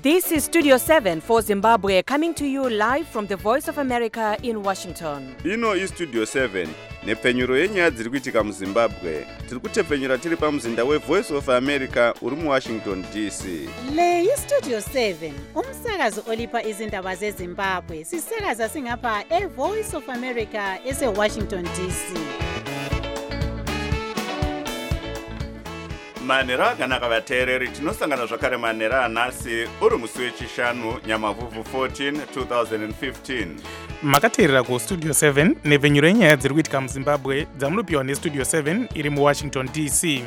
This is Studio 7 for Zimbabwe, coming to you live from the Voice of America in Washington. Ino iStudio 7 nepfenyuro yenyaya dziri kuitika muZimbabwe. Tiri kutepfenyura tiri pamuzinda weVoice of America uri muWashington DC. Le iStudio 7 umsakazo olipa izindaba zeZimbabwe. Sisakaza singapha eVoice of America eseWashington DC. Manera akanaka vateereri, tinosangana zvakare manera anhasi uri musi wechishanu Nyamavhuvhu 14 2015. Makateerera kuStudio 7 nepfenyuro yenyaya dziri kuitika muZimbabwe dzamunopiwa neStudio 7 iri muWashington DC.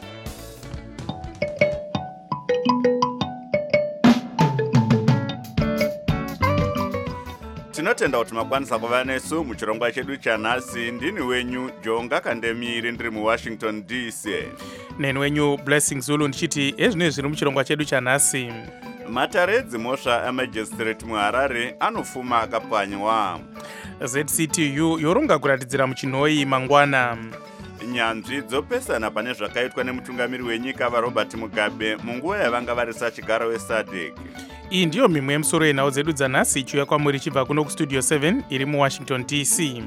Tinotenda kuti makwanisa kuva nesu muchirongwa chedu chanhasi. Ndini wenyu Jonga Kandemiri ndiri muWashington DC. Neni wenyu Blessing Zulu ndichiti ezvino zviri muchirongwa chedu chanhasi. Matare edzimhosva amajistrate muHarare anofuma akapwanywa. ZCTU yoronga kuratidzira muchinhoi mangwana. Nyanzvi dzopesana pane zvakaitwa nemutungamiri wenyika vaRobert Mugabe munguva yavanga vari sachigaro weSADC. Iyi ndiyo mimwe yemusoro yenhau dzedu dzanhasi ichiuya kwamuri ichibva kuno kuStudio 7 iri muWashington DC.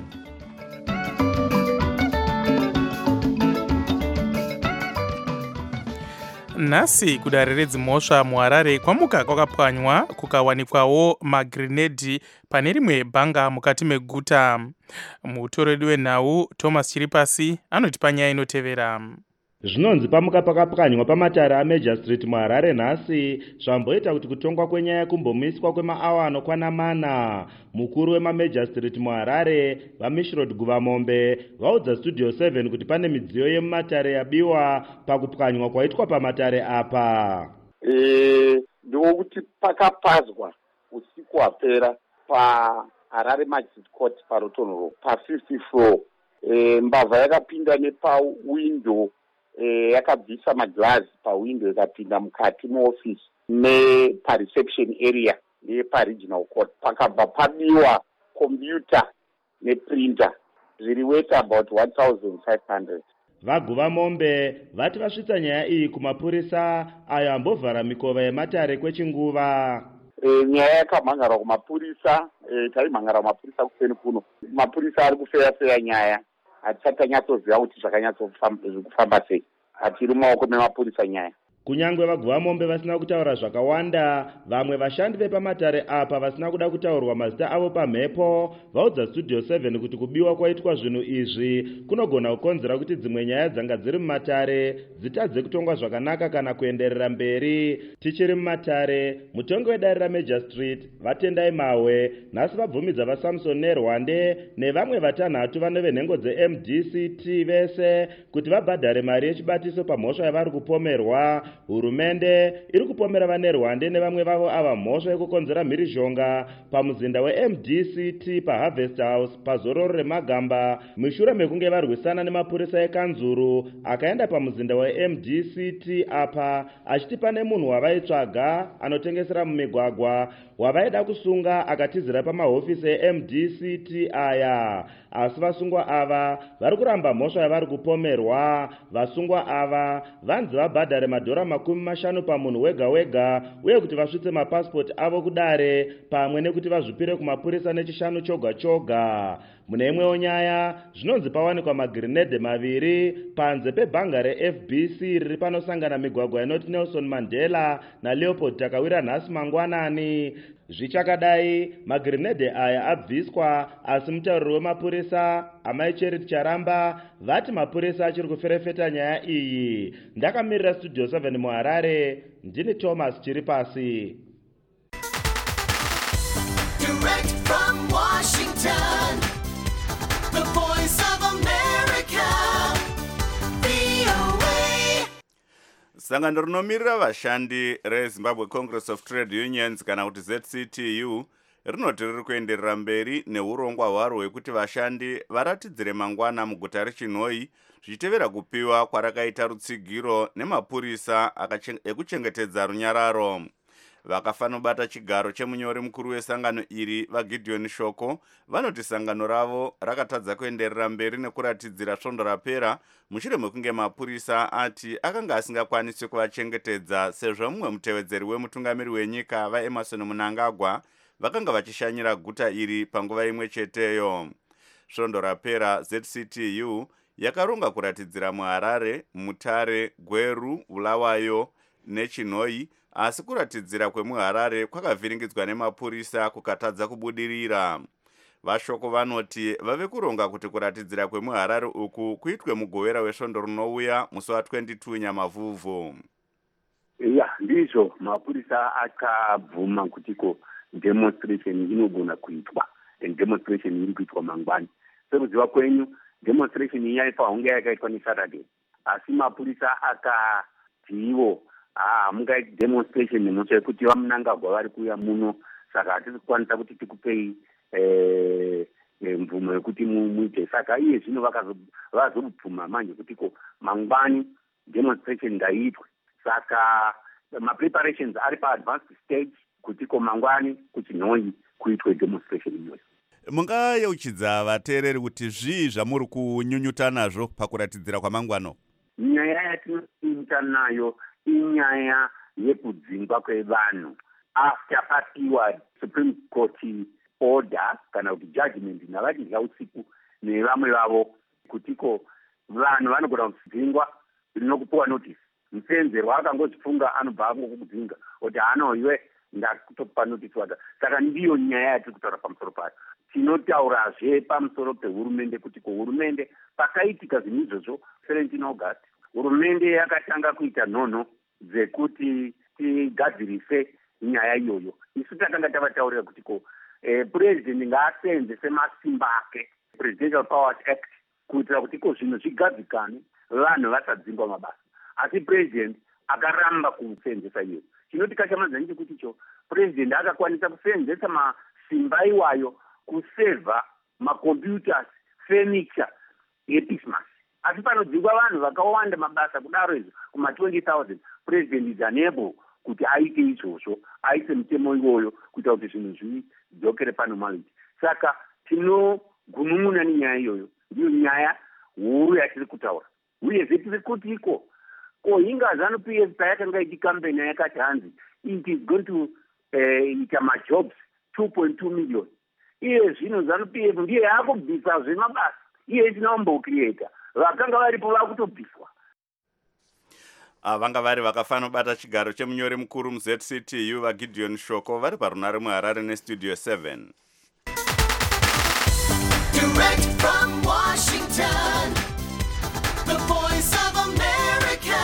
Nhasi kudare redzimhosva muHarare kwamuka kwakapwanywa kukawanikwawo magrenedi pane rimwe bhanga mukati meguta. Mutoro wedu wenhau Thomas Chiripasi anotipa nyaya inotevera. Zvinonzi pamuka pakapwanywa pamatare aMajor Street muHarare nhasi zvamboita kuti kutongwa kwenyaya kumbomiswa kwemaawa anokwana mana. Mukuru wemaMajor Street muHarare vaMishrod Guvamombe vaudza Studio 7 kuti pane midziyo yemumatare yabiwa pakupwanywa kwaitwa pamatare apa. Ndokuti pakapazwa usiku hwapera paHarare Magistrate Court paRotonro pa50 floor. Mbavha yakapinda nepawindow yakabvisa maglazi pawindow ikapinda mukati muoffice nepareception area neparegional court. Pakabva pabiwa computer neprinter zviri weight about 1500. Vaguvamombe vati vasvitsa nyaya iyi kumapurisa ayo ambovhara mikova yematare kwechinguva. Nyaya yakamhangara kumapurisa, taimhangara kumapurisa kuseni kuno. Mapurisa ari kufeya nyaya. Hatisati tanyatsoziva kuti zvakanyatsoifamba sei. Hatiri mumaoko memapurisa nyaya. Kunyangwe vaguvamombe vasina kutaura zvakawanda, vamwe vashandi vepamatare apa vasina kuda kutaurwa mazita avo pamhepo vaudza Studio 7 kuti kubiwa kwaitwa zvinhu izvi kunogona kukonzera kuti dzimwe nyaya dzanga dziri mumatare dzitadze kutongwa zvakanaka kana kuenderera mberi. Tichiri mumatare, mutongi wedare raMajor Street Vatendai Mahwe nhasi vabvumidza vaSamson Nerwande nevamwe vatanhatu vane venhengo dzeMDCT vese kuti vabhadhare mari yechibatiso pamhosva yavari kupomerwa. Hurumende iri kupomera vaNerwande nevamwe vavo ava mhosva yekukonzera mhirizhonga pamuzinda weMDCT paHarvest House pazororo remagamba mushure mekunge varwisana nemapurisa ekanzuru akaenda pamuzinda weMDCT apa achiti pane munhu wavaitsvaga anotengesera mumigwagwa wavaida kusunga akatizira pamahofisi eMDCT aya. Asi vasungwa ava vari kuramba mhosva yavari kupomerwa. Vasungwa ava vanzi vabhadhare $50 pamunhu wega wega uye kuti vasvitse mapasipoti avo kudare pamwe nekuti vazvipire kumapurisa nechishanu choga choga. Mune imwewo nyaya zvinonzi pawanikwa magrenede maviri panze pebhanga reFBC riri panosangana migwagwa inoti Nelson Mandela naLeopold Takawira nhasi mangwanani. Zvichakadai magrenede aya abviswa, asi mutauriri wemapurisa Amai Charity Charamba vati mapurisa achiri kuferefeta nyaya iyi. Ndakamirira Studio 7 muHarare, ndini Thomas Chiripasi. Direct from Washington, the Voice of America, VOA. Sangano rinomirira vashandi reZimbabwe Congress of Trade Unions kana kuti ZCTU rinoti riri kuenderera mberi neurongwa hwaro hwekuti vashandi varatidzire mangwana muguta reChinhoi zvichitevera kupiwa kwarakaita rutsigiro nemapurisa ekuchengetedza runyararo. vakafanobata chigaro chemunyori mukuru wesangano iri vaGideon Shoko vanoti sangano ravo rakatadza kuenderera mberi nekuratidzira svondo rapera mushure mekunge mapurisa ati akanga asingakwanisi kuvachengetedza sezvo mumwe mutevedzeri wemutungamiri wenyika vaEmerson Mnangagwa vakanga vachishanyira guta iri panguva imwe cheteyo. Svondo rapera ZCTU yakaronga kuratidzira muHarare, Mutare, Gweru, Bulawayo neChinhoyi, asi kuratidzira kwemuHarare kwakavhiringidzwa nemapurisa kukatadza kubudirira. Vashoko vanoti vave kuronga kuti kuratidzira kwemuHarare uku kuitwe mugovera wesvondo rinouya musi wa22 Nyamavhuvhu. Ndizvo mapurisa akabvuma kutiko demonstration inogona kuitwa, and demonstration iri kuitwa mangwani. Sekuziva kwenyu demonstration yaifa hunge yakaitwa neSaturday, asi mapurisa akati ivo mungaiti demonstration nemusha yekuti vaMnangagwa vari kuuya muno, saka hatisi kukwanisa kuti tikupei mvumo yekuti muite. Saka iye zvino vazobvuma manje kutiko mangwani demonstration ngaiitwe. Saka mapreparations ari paadvanced stage kutiko mangwani kuChinhoyi kuitwe demonstration iyoyo. Mungayeuchidza vateereri kuti zvii zvamuri kunyunyuta nazvo pakuratidzira kwamangwano? Nyaya yatinoita nayo inyaya yekudzingwa kwevanhu after patiwa Supreme Court order kana kuti judgment navadya usiku nevamwe vavo kutiko vanhu vanogona kudzingwa rinokupiwa notice. Musenzero akangozvifunga anobva angokudzinga kuti iwe ndakutokupa notice wada. Saka ndiyo nyaya yatiri kutaura pamusoro payo. Tinotaurazve pamusoro pehurumende kuti hurumende pakaitika zvinhu izvozvo 17 August hurumende yakatanga kuita nhono dzekuti tigadzirise nyaya iyoyo. Isu takanga tavataurira kuti president ngaaseenzese masimba ake, Presidential Powers Act, kuitira kuti zvinhu zvigadzikane vanhu vasadzingwa mabasa. Asi president akaramba kuseenzesa iyo. Chinotikashamadza ndechekuti president akakwanisa kuseenzesa masimba iwayo kuseva macomputers, furniture yePismas. Asi panodzingwa vanhu vakawanda mabasa kudaro izvo kuma 20,000, president is unable kuti aite izvozvo, aise mutemo iwoyo kuita kuti zvinhu zvidzokere panormality. Saka tinogunun'una nenyaya iyoyo, ndiyo nyaya huru yatiri kutaura. Uyezve tiri kuti inga ZANU-PF payakanga ichikambeni yakati hanzi it is going to ita majobs 2.2 million. Iye zvino ZANU-PF ndiye yakubvisa zvemabasa, iye isina kumbocreata. Vakanga varipo vakutobviswa. Vanga vari vakafanobata chigaro chemunyori mukuru muZCTU vaGideon Shoko vari parunare muHarare neStudio 7. Direct from Washington, the voice of America,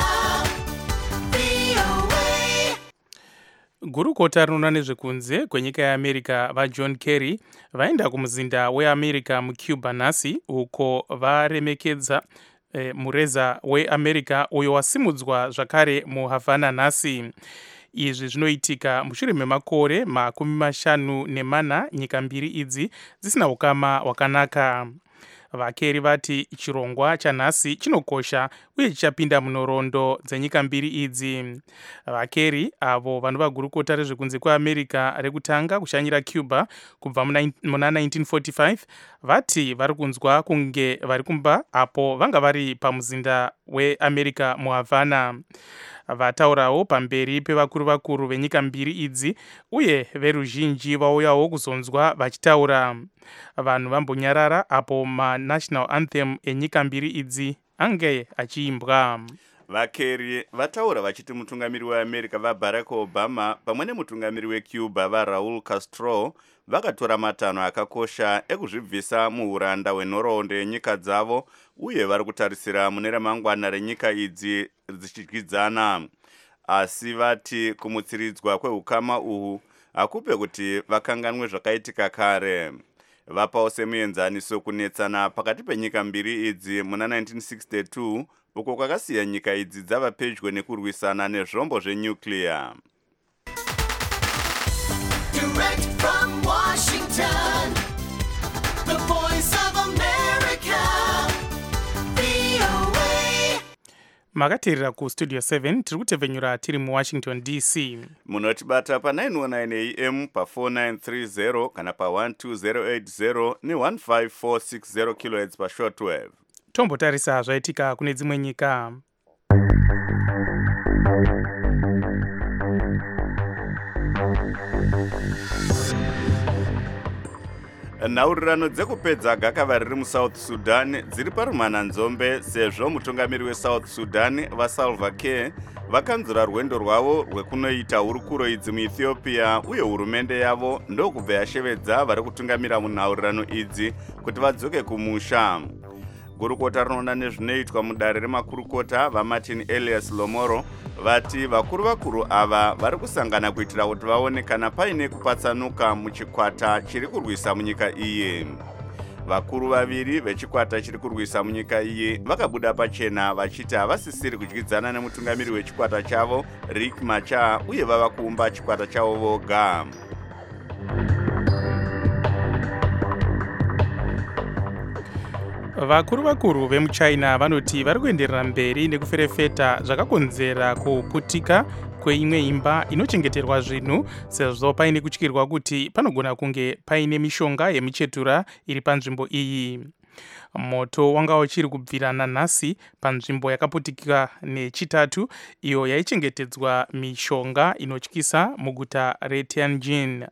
VOA. Gurukota rinoona nezvekunze kwenyika yeAmerica vaJohn Kerry vaenda kumuzinda weAmerica muCuba nhasi, uko varemekedza mureza weAmerica uyo wasimudzwa zvakare muHavana nhasi. Izvi zvinoitika mushure memakore 54 nyika mbiri idzi dzisina ukama hwakanaka. VaKerry vati chirongwa chanhasi chinokosha uye chichapinda munhoroondo dzenyika mbiri idzi. VaKerry avo vanova gurukota rezvekunze kweAmerica rekutanga kushanyira Cuba kubva muna 1945 vati vari kunzwa kunge vari kumba apo vanga vari pamuzinda weAmerica muHavana. Vataurawo pamberi pevakuru venyika mbiri idzi uye veruzhinji vauyawo kuzonzwa vachitaura. Vanhu vambonyarara apo national anthem enyika mbiri idzi ange achiimbwa. VaKerry vataura vachiti mutungamiri weAmerica vaBarack Obama pamwe nemutungamiri weCuba vaRaul Castro vakatora matanho akakosha ekuzvibvisa muuranda hwenhoroondo yenyika dzavo uye vari kutarisira mune ramangwana renyika idzi dzichidyidzana. Asi vati kumutsiridzwa kweukama uhu hakupe kuti vakanganwe zvakaitika kare. Vapawo semuenzaniso kunetsana pakati penyika mbiri idzi muna 1962 uko kwakasiya nyika idzi dzava pedyo nekurwisana nezvombo zvenyuclear. Direct from Washington, the voice of America, VOA. makateerera kustudio 7 tiri kutevhenyura tiri muwashington dc. munotibata pa919 am pa4930 kana pa12080 ne15460 kHz pashortwave. tombotarisa zvaitika kune dzimwe nyika. nhaurirano dzekupedza gakava riri musouth sudan dziri parumhananzombe sezvo mutungamiri weSouth Sudan vaSalva Kiir vakanzura rwendo rwavo rwekunoita hurukuro idzi muEthiopia, uye hurumende yavo ndokubva yashevedza vari kutungamira munhaurirano idzi kuti vadzoke kumusha. Gurukota rinoona nezvinoitwa mudare remakurukota vaMartin Elias Lomoro vati vakuru ava vari kusangana kuitira kuti vaone kana paine kupatsanuka muchikwata chiri kurwisa munyika iyi. Vakuru vaviri vechikwata chiri kurwisa munyika iyi vakabuda pachena vachiti havasisiri kudyidzana nemutungamiri wechikwata chavo Riek Machar, uye vava kuumba chikwata chavo voga. vakuru vemuchina vanoti vari kuenderera mberi nekuferefeta zvakakonzera kuputika kweimwe imba inochengeterwa zvinhu, sezvo paine kutyirwa kuti panogona kunge paine mishonga yemichetura iri panzvimbo iyi. Moto wanga uchiri kubvirana nhasi panzvimbo yakaputika nechitatu iyo yaichengetedzwa mishonga inotyisa muguta reTianjin.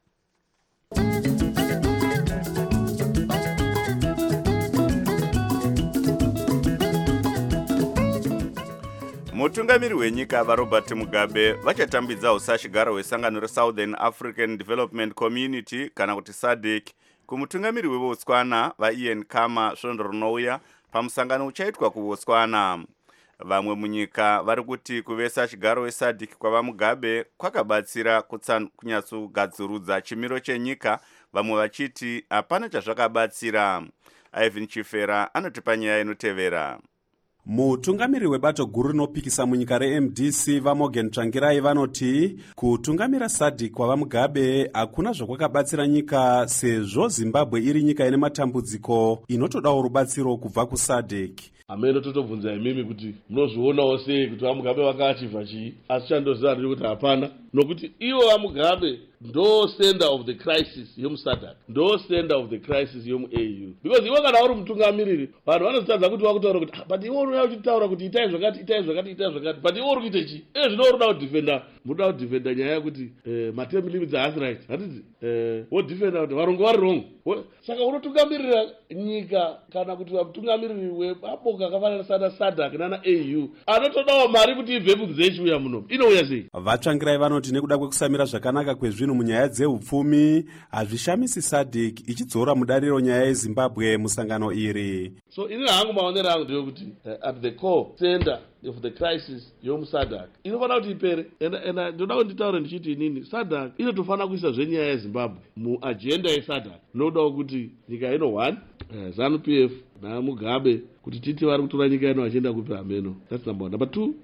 Mutungamiri wenyika vaRobert Mugabe vachatambidza usashigaro hwesangano reSouthern African Development Community kana kuti SADC kumutungamiri weBotswana vaIan Khama svondo rinouya pamusangano uchaitwa kuBotswana. Vamwe munyika vari kuti kuvesa chigaro weSADC kwavaMugabe kwakabatsira kunyatsogadzurudza chimiro chenyika, vamwe vachiti hapana chazvakabatsira. Ivan Chifera anotipa nyaya inotevera. Mutungamiri webato guru rinopikisa munyika reMDC vaMorgan Tsvangirai vanoti kutungamira SADC kwavaMugabe hakuna zvakakabatsira nyika, sezvo Zimbabwe iri nyika ine matambudziko inotodawo rubatsiro kubva kuSADC. Hamene totobvunza imimi kuti munozvionawo sei kuti vaMugabe vakachivha chii, asi chandoziva ndiri kuti hapana, nokuti ivo vaMugabe ndo center of the crisis yomuSADC, ndo center of the crisis yomuAU, because ivo kana uri mutungamiriri vanhu vanozotadza kuti vakutaura kuti but ivo unoya uchitaura kuti itai zvakati itai zvakati itai zvakati, but ivo uri kuite chii? Zvino unoda kudhifenda, munoda kudhifenda nyaya yekuti materm limits haasi right, hatidzi wodhifenda kuti varongo vari wrong. Saka unotungamirira nyika kana kuti mutungamiriri wemaboka akafanana sana SADC nana AU anotodawo mari kuti ibve kunze ichiuya muno, inouya sei? Vatsvangirai vanoti nekuda kwekusamira zvakanaka kwezvinhu munyaya dzeupfumi hazvishamisi SADC ichidzora mudariro nyaya yeZimbabwe musangano iri. So ini hangu maonero angu ndeyekuti at the core center of the crisis yomuSADC inofanira kuti ipere, enda ndoda kuti nditaure ndichiti inini SADC inotofanira kuisa zvenyaya yeZimbabwe muagenda yeSADC. Nodawo kuti nyika ino 1 ZANU-PF naMugabe kuti titi vari kutora nyika ino vachienda kupi hameno. That's number 1. Number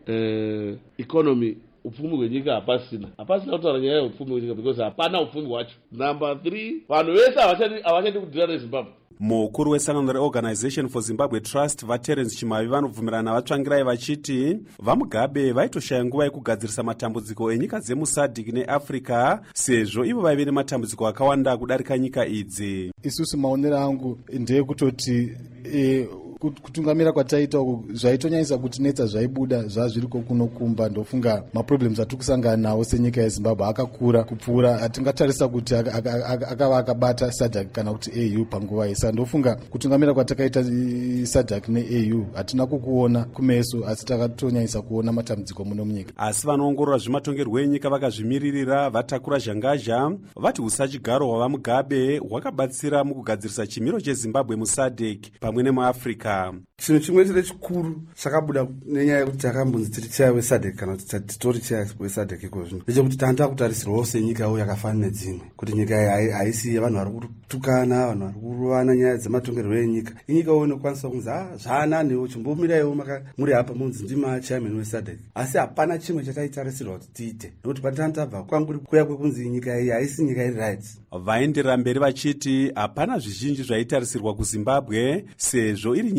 2, economy, upfumi hwenyika hapasina kutaura nyaya yeupfumi hwenyika because hapana upfumi hwacho. Number 3, vanhu vese havachadi kudhira neZimbabwe. Mukuru wesangano reOrganization for Zimbabwe Trust vaTerence Chimavi vanobvumirana navatsvangirai vachiti vaMugabe vaitoshaya nguva yekugadzirisa matambudziko enyika dzemuSADC neAfrica, sezvo ivo vaive nematambudziko akawanda kudarika nyika idzi. Isusu maonero angu ndeyekutoti kutungamira kwataita zvaitonyanyisa kutinetsa zvaibuda zvazviriko kunokumba. Ndofunga maproblems atiri kusangana nawo senyika yeZimbabwe akakura kupfuura atingatarisa kuti akava akabata SADC kana kuti AU panguva isa. Ndofunga kutungamira kwatakaita SADC neAU hatina kukuona kumeso, asi takatonyanyisa kuona matambudziko muno munyika. Asi vanoongorora zvematongerwo enyika vakazvimiririra vatakura zhangazha vati usachigaro hwavaMugabe hwakabatsira mukugadzirisa chimiro cheZimbabwe muSADC pamwe nemuAfrica. Chinhu chimwe chete chikuru chakabuda nenyaya yekuti takambonzi tiri chaya weSADC kana kuti titori chaya weSADC iko zvino ndechekuti tanda kutarisirwawo senyika yawo yakafanana nedzimwe, kuti nyika haisi vanhu vari kutukana, vanhu vari kuruvana nyaya dzematongerwo enyika. Inyikawo inokwanisa kunzi zvaananiwo chimbomiraiwo muri hapa munzi ndima chairman weSADC, asi hapana chimwe chataitarisirwa kuti tiite, nokuti patanga tabva kwanguri kuya kwekunzi nyika iyi haisi nyika iri right. Vaenderera mberi vachiti hapana zvizhinji zvaitarisirwa kuZimbabwe, sezvo iri nyika yainge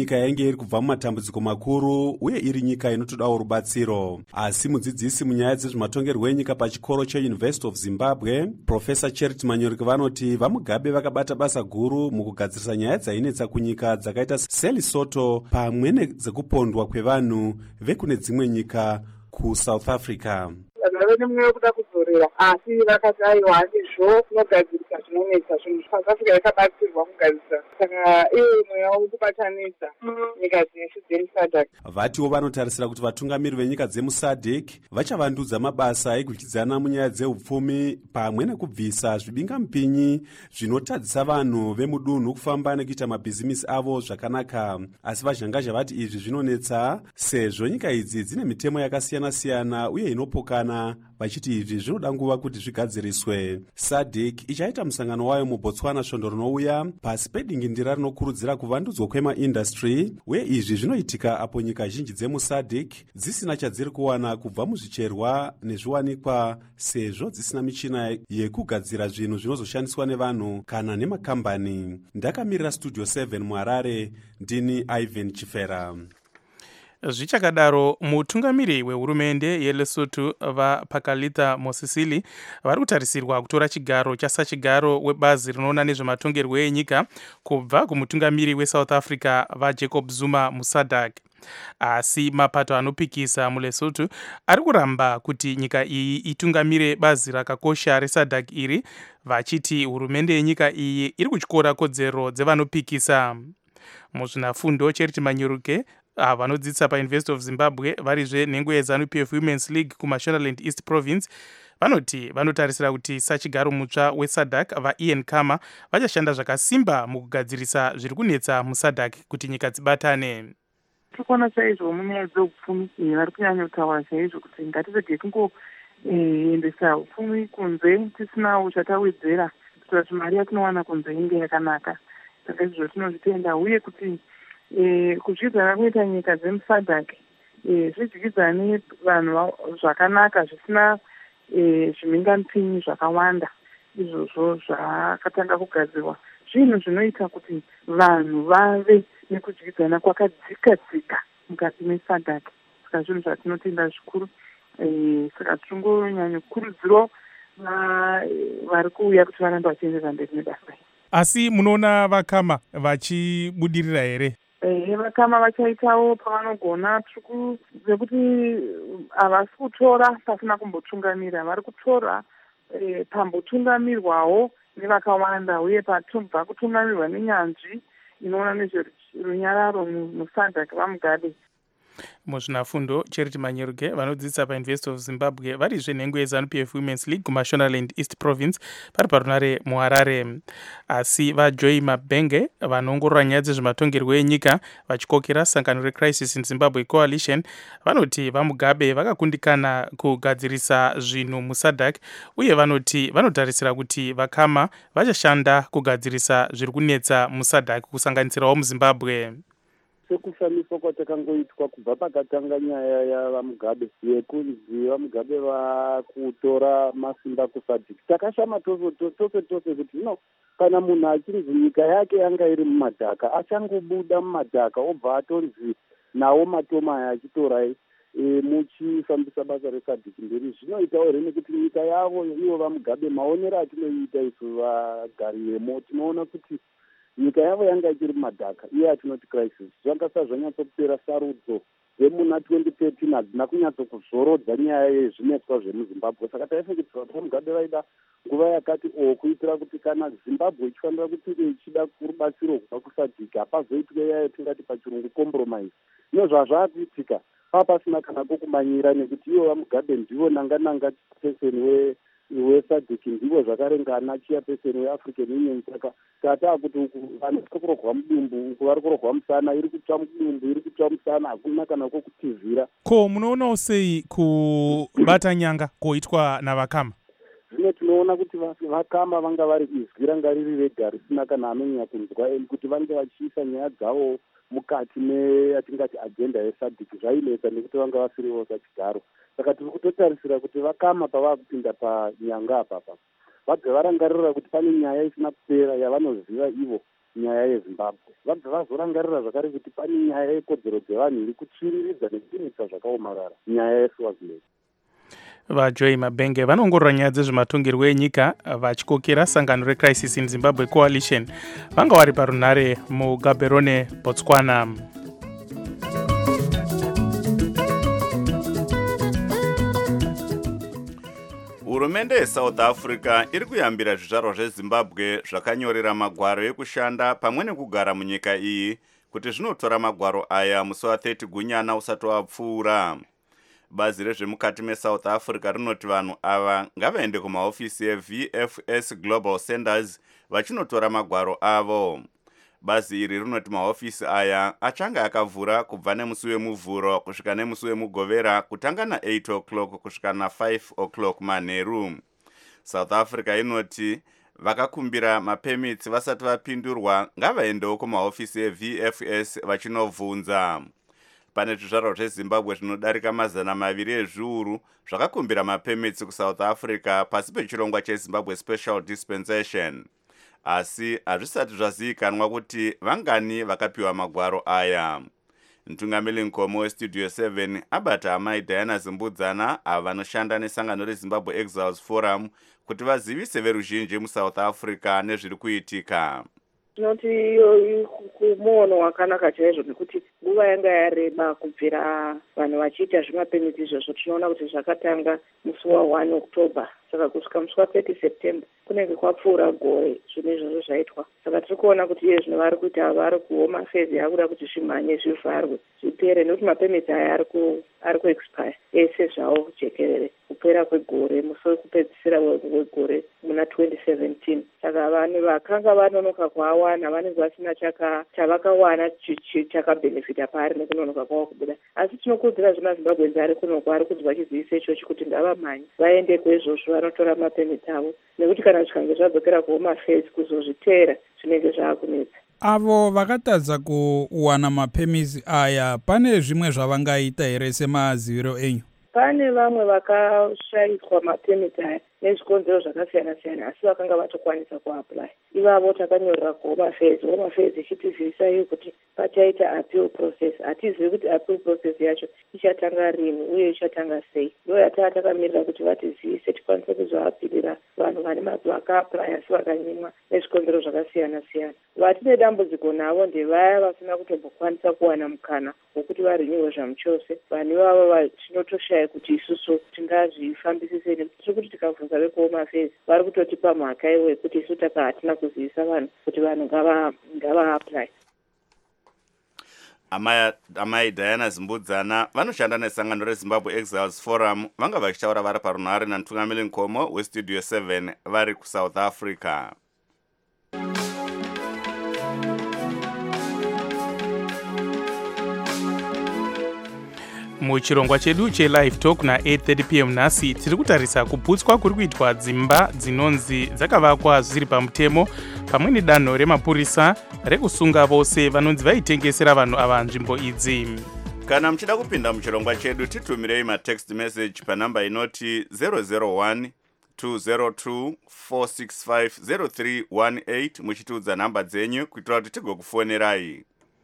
iri kubva mumatambudziko makuru uye iri nyika inotodawo rubatsiro. Asi mudzidzisi munyaya dzezvematongerwo enyika pachikoro cheUniversity of Zimbabwe, Profesa Charity Manyorike vanoti vaMugabe vakabata basa guru mukugadzirisa nyaya dzainetsa kunyika dzakaita seLesotho pamwe nedzekupondwa kwevanhu vekune dzimwe nyika kuSouth Africa. vave nemweya wekuda kudzorera asi vakati aiwa handizvo tinogadzirisa zvinonetsa zvinhu South Africa yakabatsirwa kugadzirisa saka iwe mweya wekubatanidza nyika dzeshe dzemusadc. Vatiwo vanotarisira kuti vatungamiri venyika dzemusadc vachavandudza mabasa ekudyidzana munyaya dzeupfumi pamwe nekubvisa zvibingamupinyi zvinotadzisa vanhu vemudunhu kufamba nekuita mabhizimisi avo zvakanaka. Asi vazhangazha vati izvi zvinonetsa sezvo nyika idzi dzine mitemo yakasiyana-siyana uye inopokana, vachiti izvi zvinoda nguva kuti zvigadziriswe. SADC ichaita musangano wayo muBotswana svondo rinouya pasi pedingindira rinokurudzira kuvandudzwa kwemaindastry, uye izvi zvinoitika apo nyika zhinji dzemuSADC dzisina chadziri kuwana kubva muzvicherwa nezviwanikwa sezvo dzisina michina yekugadzira zvinhu zvinozoshandiswa nevanhu kana nemakambani. Ndakamirira Studio 7 muHarare, ndini Ivan Chifera. Zvichakadaro, mutungamiri wehurumende yeLesotho vaPhakalitha Mosisili vari kutarisirwa kutora chigaro chasachigaro webazi rinoona nezvematongerwo enyika kubva kumutungamiri weSouth Africa vaJacob Zuma muSADC. Asi mapato anopikisa muLesotho ari kuramba kuti nyika iyi itungamire bazi rakakosha reSADC iri, vachiti hurumende yenyika iyi iri kutyora kodzero dzevanopikisa. Muzvinafundo Charity Manyorike vanodzidzisa paUniversity of Zimbabwe varizve nhengo yeZANU-PF Women's League kuMashonaland East Province vanoti vanotarisira kuti sachigaro mutsva weSADC vaIan Khama vachashanda zvakasimba mukugadzirisa zviri kunetsa muSADC kuti nyika dzibatane. Tikuona chaizvo munyaya dzeupfumi vari kunyanya kutaura chaizvo kuti ngatirege kungoendesa upfumi kunze tisina uchatawedzera kuitira kuti mari yatinowana kunze inge yakanaka. Saka izvo tinozvitenda uye kuti kudyidzana kunoita nyika dzemuSADC zvidyidzane vanhu zvakanaka zvisina zvimhingamupinyi zvakawanda. Izvozvo zvakatanga kugadzirwa zvinhu zvinoita kuti vanhu vave nekudyidzana kwakadzika-dzika mukati meSADC. Saka zvinhu zvatinotenda zvikuru. Saka tingonyanya kukurudziro vari kuuya kuti varambe vachienderera mberi nebasa. Asi munoona vaKhama vachibudirira here? VaKhama vachaitawo pavanogona tsvuku dzekuti havasi kutora pasina kumbotungamira, vari kutora pambotungamirwawo nevakawanda uye pabva kutungamirwa nenyanzvi inoona nezverunyararo muSADC vaMugabe. Muzvinafundo Charity Manyorike vanodzidzisa paUniversity of Zimbabwe varizve nhengo yeZANU-PF Women's League kuMashonaland East Province vari parunare muHarare. Asi vaJoy Mabenge vanoongorora nyaya dzezvematongerwo enyika vachikokera sangano reCrisis in Zimbabwe Coalition vanoti vaMugabe vakakundikana kugadzirisa zvinhu muSADC uye vanoti vanotarisira kuti vaKhama vachashanda kugadzirisa zviri kunetsa muSADC kusanganisirawo muZimbabwe. Sekufambiswa kwatakangoitwa kubva pakatanga nyaya yavaMugabe yekunzi vaMugabe vakutora masimba kuSADC, takashama tose kuti no kana munhu achinzi nyika yake yanga iri mumadhaka achangobuda mumadhaka obva atonzi nawo matoma aya achitorai muchifambisa basa reSADC mberi. Zvinoitawo here nekuti nyika yavo ivo vaMugabe maonero atinoita isu vagari vemo tinoona kuti nyika yavo yanga ichiri mumadhaka iye atinoti crisis zvanga zvanyatsopera sarudzo dzemuna 2013 hadzina kunyatsokuzorodza nyaya yezvinetswa zvemuZimbabwe. Saka taifekedzwa kuti vaMugabe vaida nguva yakati kuitira kuti kana Zimbabwe ichifanira kuti ichida rubatsiro kubva kuSADC hapazoitwe yayo tingati pachirungu compromise. Ino zvazvakuitika papasina kana kokumanyira nekuti ivo vaMugabe ndivo nanga person weSADC ndivo zvakarengana chiya person weAfrican Union. Saka tata kuti vanhu vari kurohwa mudumbu uku vari kurohwa musana, iri kutsva mudumbu iri kutsva musana, hakuna kana kokutizira. Ko munoonawo sei kubata nyanga koitwa navaKhama? Zvino tinoona kuti vaKhama vanga vari izwi ranga riri rega risina kana anonyanya kunzwa kuti vange vachiisa nyaya dzavo mukati meyatingati agenda yeSADC zvainetsa nekuti vanga vasiriwo sachigaro. Saka tiri kutotarisira kuti vaKhama pavakupinda panyanga apapa vabve varangarira kuti pane nyaya isina kupera yavanoziva ivo nyaya yezimbabwe vabva vazorangarira zvakare kuti pane nyaya yekodzero dzevanhu iri kuchiriridza nekuinisa zvakaomarara nyaya yeswaziland. vajoy mabenge vanoongorora nyaya dzezvematongerwo enyika vachikokera sangano recrisis in zimbabwe coalition vanga vari parunhare mugaborone botswana. hurumende yesouth africa iri kuyambira zvizvarwa zvezimbabwe zvakanyorera magwaro ekushanda pamwe nekugara munyika iyi kuti zvinotora magwaro aya musi wa30 gunyana usati wapfuura. bazi rezvemukati mesouth africa rinoti vanhu ava ngavaende kumahofisi evfs global senders vachinotora magwaro avo. bazi iri rinoti mahofisi aya achanga akavhura kubva nemusi wemuvhuro kusvika nemusi wemugovera kutanga na8 o'clock kusvika na5 o'clock manheru. south africa inoti vakakumbira mapemits vasati vapindurwa ngavaendewo kumahofisi evfs vachinovhunza. pane zvizvarwa zvezimbabwe zvinodarika 200 ezviuru zvakakumbira mapemits kusouth africa pasi pechirongwa chezimbabwe special dispensation, asi hazvisati zvazivikanwa kuti vangani vakapiwa magwaro aya. Mtungamiri nkomo westudio 7 abata amai Diana Zimbudzana ava vanoshanda nesangano reZimbabwe Exiles Forum kuti vazivise veruzhinji muSouth Africa nezviri kuitika. Tinoti kumuono wakanaka chaizvo nekuti nguva yanga yareba kubvira vanhu vachiita zvimapemiti izvozvo. Tinoona kuti zvakatanga musi wa1 October saka kusvika musi wa30 September kunenge kwapfuura gore zvinhu izvozvo zvaitwa. Saka tiri kuona kuti iye zvino vari kuita vari kuhoma fezi yakuda kuti zvimhanye zvivharwe zvipere nekuti mapemiti aya ari kuexpire ese zvawo jekerere kupera kwegore musi wekupedzisira wegore muna 2017. Saka vanhu vakanga vanonoka kwawana vanenge vasina chavakawana chakabhenefita pari nekunonoka kwavo kubuda. Asi tinokurudzira zvima Zimbabwenzi ari kunoko ari kunzwa chiziviso ichochi kuti ngavamhanye vaende kwezvozvo vanotora mapemiti avo nekuti kana zvikange zvadzokera kuhoma fezi kuzozviteera zvinenge zvaakunetsa. Avo vakatadza kuwana mapemiti aya pane zvimwe zvavangaita here semaziviro enyu? Pane vamwe vakashayiswa mapemiti aya nezvikonzero zvakasiyana siyana asi vakanga vatokwanisa kuapply. Ivavo takanyorera kuhoma fezi ichitizivisa iyo kuti pachaita appeal process. Hatizivi kuti appeal process yacho ichatanga rini uye ichatanga sei. Ndo yataa takamirira kuti vatizivise tikwanise kuzoapirira vanhu vane vakaapply asi vakanyimwa nezvikonzero zvakasiyana siyana. Vatine dambudziko navo ndevaya vasina kutombokwanisa kuwana mukana wokuti varinyiwe zvamuchose. Vanhu ivavo tinotoshaya kuti isusu tingazvifambisise nekuti tiri kuti tikabvunza vekuhoma fezi vari kutotipa mhaka iwe kuti isu taka hatina kuzivisa vanhu kuti vanhu ngavaapply. amai Diana Zimbudzana vanoshanda nesangano reZimbabwe Exiles Forum vanga vachitaura vari parunhare namtungamiri nkomo westudio 7 vari kuSouth Africa. muchirongwa chedu chelive talk na8:30 pm nhasi tiri kutarisa kuputswa kuri kuitwa dzimba dzinonzi dzakavakwa zvisiri pamutemo pamwe nedanho remapurisa rekusunga vose vanonzi vaitengesera vanhu ava nzvimbo idzi. Kana muchida kupinda muchirongwa chedu titumirei matext message panamba inoti 001 202 465 0318 muchitiudza namba dzenyu kuitira kuti tigokufonerai.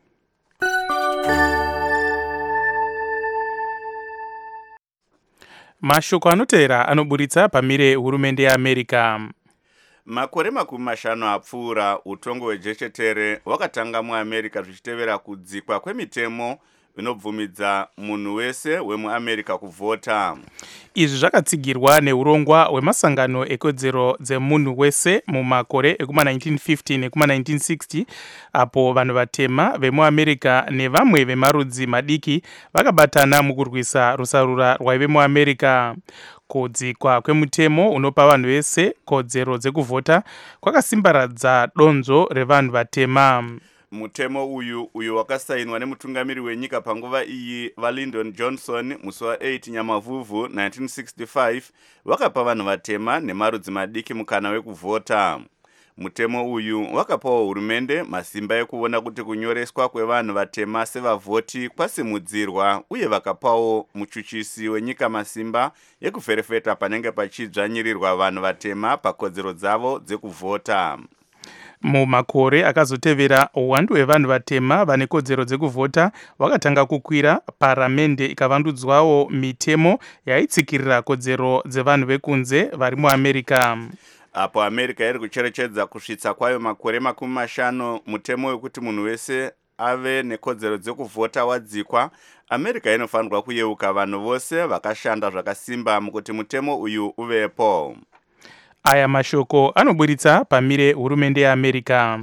Mashoko anotevera anoburitsa pamire hurumende yeAmerica. Makore 50 apfuura utongo hwejechetere hwakatanga muAmerica zvichitevera kudzikwa kwemitemo inobvumidza munhu wese wemuAmerica kuvhota. Izvi zvakatsigirwa neurongwa hwemasangano ekodzero dzemunhu wese mumakore ekuma1950 nekuma1960 apo vanhu vatema vemuAmerica nevamwe vemarudzi madiki vakabatana mukurwisa rusarura rwaive muAmerica. Kudzikwa kwemutemo unopa vanhu vese kodzero dzekuvhota kwakasimbaradza donzo revanhu vatema. Mutemo uyu wakasainwa nemutungamiri wenyika panguva iyi vaLyndon Johnson musi wa8 Nyamavhuvhu 1965 wakapa vanhu vatema nemarudzi madiki mukana wekuvhota. Mutemo uyu wakapawo hurumende masimba ekuona kuti kunyoreswa kwevanhu vatema sevavhoti kwasimudzirwa uye vakapawo muchuchisi wenyika masimba ekuvherefeta panenge pachidzvanyirirwa vanhu vatema pakodzero dzavo dzekuvhota. mumakore akazotevera uwandu hwevanhu vatema vane kodzero dzekuvhota hwakatanga kukwira. Paramende ikavandudzwawo mitemo yaitsikirira kodzero dzevanhu vekunze vari muamerica. Apo America iri kucherechedza kusvitsa kwayo makore 50 mutemo wekuti munhu wese ave nekodzero dzekuvhota wadzikwa, America inofanirwa kuyeuka vanhu vose vakashanda zvakasimba mukuti mutemo uyu uvepo. Aya mashoko anoburitsa pamire hurumende yeAmerica.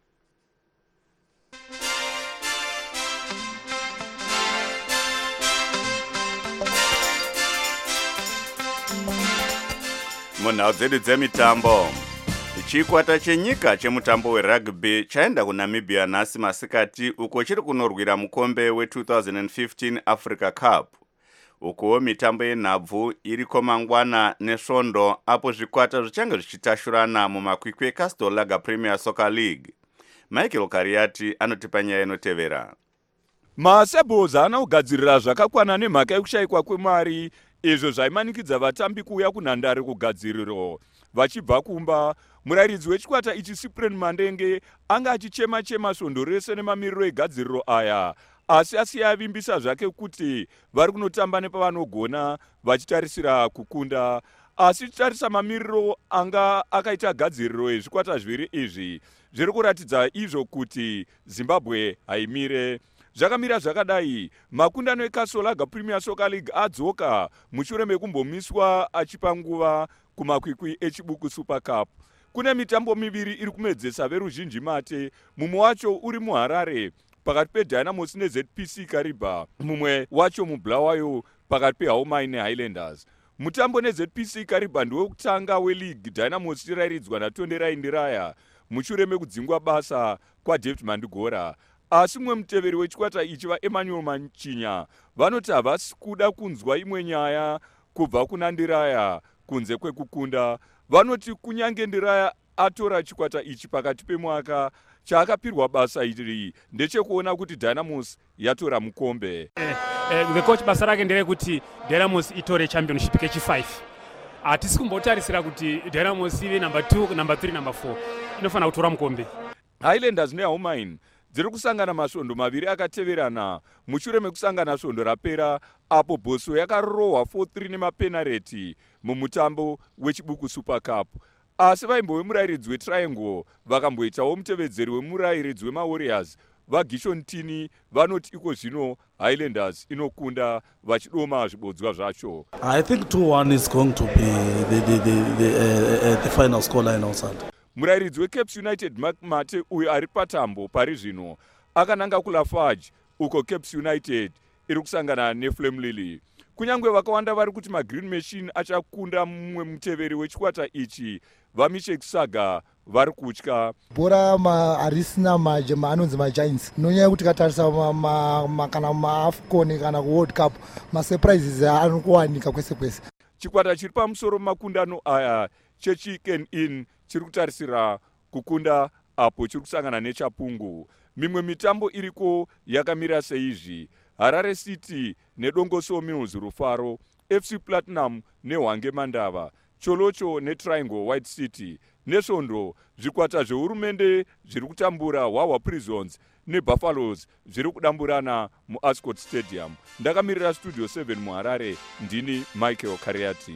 Munhau dzedu dzemitambo, chikwata chenyika chemutambo werugby chaenda kuNamibia nhasi masikati uko chiri kunorwira mukombe we2015 Africa Cup. Uko mitambo yenhabvu iriko mangwana nesvondo apo zvikwata zvichange zvichitashurana mumakwikwi eCastle Lager Premier Soccer League. Michael Kariati anotipa nyaya inotevera. Masebhos ana kugadzirira zvakakwana nemhaka yekushayikwa kwemari, izvo zvaimanikidza vatambi kuuya kunhandare kugadziriro. Vachibva kumba, murayiridzi wechikwata ichi Cyprian Mandenge anga achichema-chema svondo rese nemamiriro egadziriro aya, asi asiya avimbisa zvake kuti vari kunotamba nepavanogona vachitarisira kukunda. Asi titarisa mamiriro anga akaita gadziriro ezvikwata zviviri izvi, zviri kuratidza izvo kuti Zimbabwe haimire. Zvakamira zvakadai, makundano eCastle Lager Premier Soccer League adzoka mushure mekumbomiswa achipa nguva kumakwikwi echibuku Super Cup. Kune mitambo miviri iri kumedzesa veruzhinji mate, mumwe wacho uri muHarare pakati peDynamos neZPC Kariba, mumwe wacho muBulawayo pakati peHaumai neHighlanders. Mutambo neZPC Kariba ndowekutanga weleague, Dynamos irayiridzwa naTonderai Ndiraya mushure mekudzingwa basa kwaDavid Mandigora. Asi mumwe muteveri wechikwata ichi vaEmmanuel Manchinya vanoti havasi kuda kunzwa imwe nyaya kubva kuna Ndiraya kunze kwekukunda. Vanoti kunyange Ndiraya atora chikwata ichi pakati pemwaka, chaakapirwa basa iri ndechekuona kuti Dynamos yatora mukombe. The coach basa rake nderekuti Dynamos itore championship kechi5. Hatisi kumbotarisira kuti Dynamos ive number 2, number 3, number 4. Inofanira kutora mukombe. Highlanders neHaumai dziri kusangana masvondo maviri akateverana mushure mekusangana svondo rapera apo Boso yakarohwa 4-3 nemapenareti mumutambo wechibuku Super Cup. Asi vaimbo vemurayiridzi weTriangle vakamboitawo mutevedzeri wemurayiridzi wemaWarriors vaGishon Tini vanoti iko zvino Highlanders inokunda vachidoma zvibodzwa zvacho. I think 2-1 is going to be the final scoreline on Sunday. Murayiridzi weCaps United Mark Mate uyo ari patambo pari zvino akananga kuLafarge uko Caps United iri kusangana neFlame Lily. Kunyangwe vakawanda vari kuti maGreen Machine achakunda mumwe muteveri wechikwata ichi, vaMishek Saga vari kutya. Bhora harisina majema anonzi maGiants. Nonyaya kuti katarisa kana maAFCON kana kuWorld Cup, masurprises anokuwanika kwese kwese. Chikwata chiri pamusoro makundano aya cheChicken Inn chiri kutarisira kukunda apo chiri kusangana neChapungu. Mimwe mitambo iriko yakamira seizvi: Harare City neDongoso Mills Rufaro, FC Platinum neHwange Mandava, Cholocho neTriangle White City, nesvondo zvikwata zvehurumende zviri kutambura Hwawa Prisons neBuffaloes zviri kudamburana muAscot Stadium. Ndakamirira Studio 7 muHarare, ndini Michael Kariati.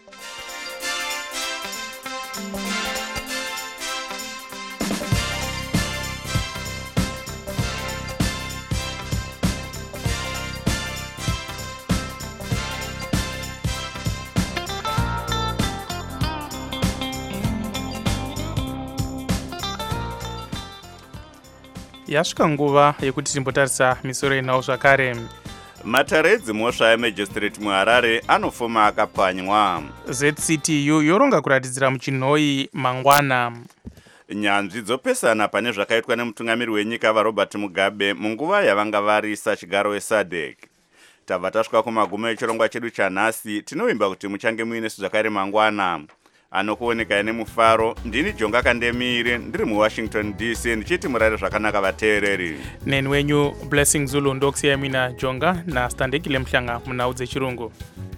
Yasvika nguva yekuti timbotarisa misoro yenhau zvakare. Matare edzimhosva eMagistrate muHarare anofuma akapwanywa. ZCTU yoronga kuratidzira muchinhoi mangwana. Nyanzvi dzopesana pane zvakaitwa nemutungamiri wenyika vaRobert Mugabe munguva yavanga varisa chigaro weSADC. Tabva tasvika kumagumo echirongwa chedu chanhasi, tinovimba kuti muchange muinesu zvakare mangwana. Anokuoneka nemufaro, ndini Jonga Kandemire, ndiri muWashington DC, ndichiti murare zvakanaka vateereri. Neni wenyu Blessing Zulu ndokusiyai mina Jonga naStandekile Mhlanga munhau dzechirungu.